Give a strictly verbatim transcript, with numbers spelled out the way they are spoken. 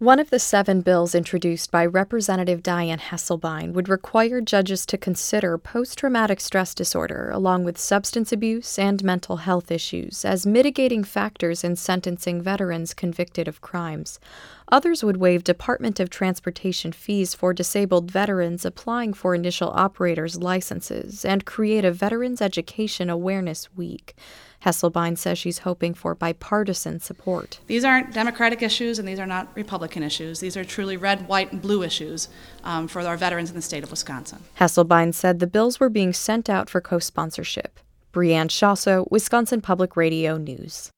One of the seven bills introduced by Representative Dianne Hesselbein would require judges to consider post-traumatic stress disorder along with substance abuse and mental health issues as mitigating factors in sentencing veterans convicted of crimes. Others would waive Department of Transportation fees for disabled veterans applying for initial operators' licenses and create a Veterans Education Awareness Week. Hesselbein says she's hoping for bipartisan support. These aren't Democratic issues and these are not Republican issues. These are truly red, white, and blue issues um, for our veterans in the state of Wisconsin. Hesselbein said the bills were being sent out for co-sponsorship. Brianne Shasso, Wisconsin Public Radio News.